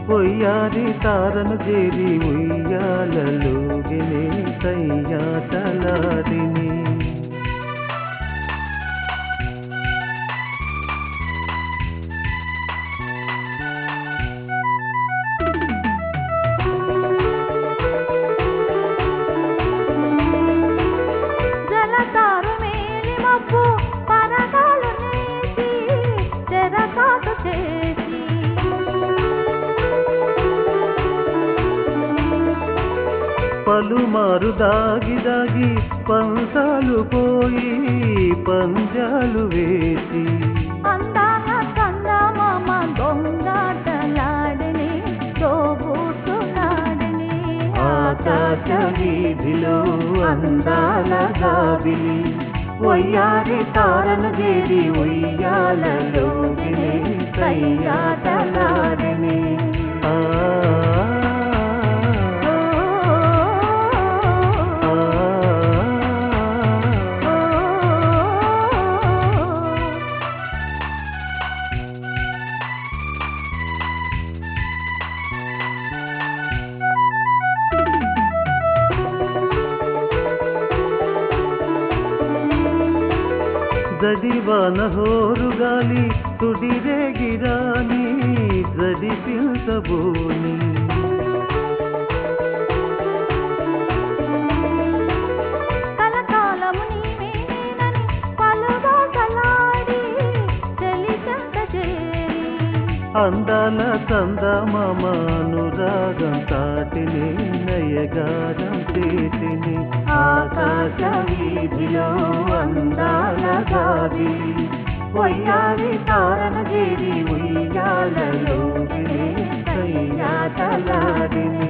ఒయ్యారి తారను చేరి ఉయ్యాలలోగినే సయ్యాటలాడిని. పలుమారు దాగి దాగి పంసాలు పోయి పంజాలు వేసి అందాల చందమామ దొంగాటలాడిని తోబుట్టులాడిని. ఆకాశ వీధిలో అందాల గాబిలి ఒయ్యారి తారను చేరి ఉయ్యాలలోగినే సయ్యాటలాడిని. జడివాన హోరుగాలి తుడిరేగిరాని జడిపించబోని. కలకాలము నీవేనని పలుబాటలాడి చెలికంట చేరి అందాల చందమామ అనురాగం తాటిని నయగారం చేతిని. ఆకాశ వీధిలో అందాల గాబిలి ఒయ్యారి తారను చేరి ఉయ్యాలలోగినే సయ్యాటలాడిని.